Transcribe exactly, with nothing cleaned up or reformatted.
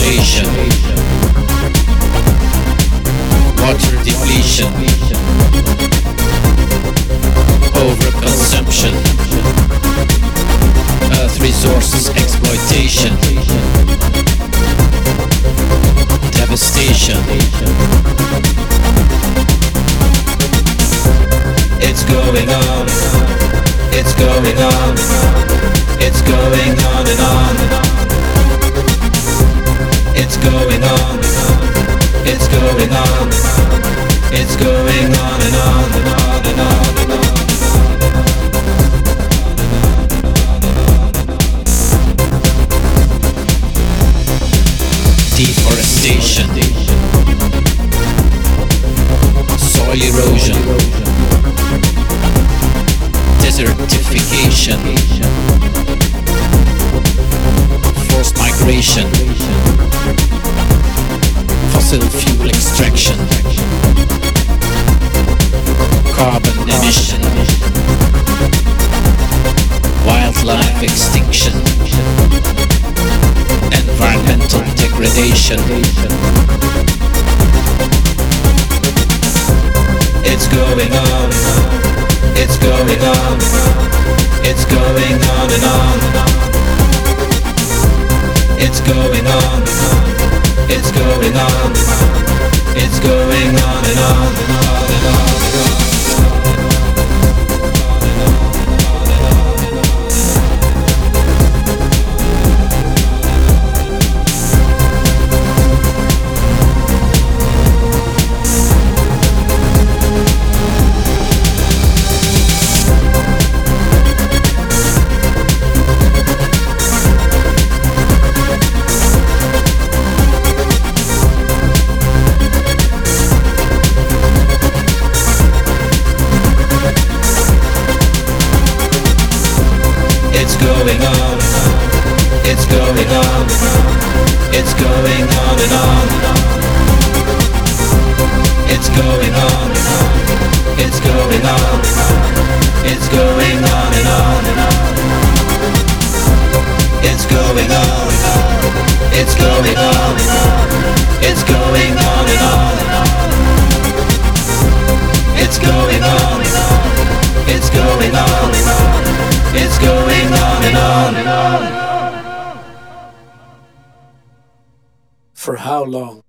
saturation, water depletion, overconsumption, earth resources exploitation, devastation. It's going on, it's going on, it's going on and on. It's going on, it's going on, it's going on and on and on and on and on. Deforestation, soil erosion, desertification, forced migration, fossil fuel extraction, carbon emission, wildlife extinction, environmental degradation. It's going on, it's going on, it's going on and on. It's going on, it's going on, it's going on and on and on and on and on. It's going on, it's going on, it's going on and on. It's going on, it's going on, it's going on and on and on. It's going on, it's going on, it's going on and on. It's going on, it's going on, it's going on and on and on. For how long?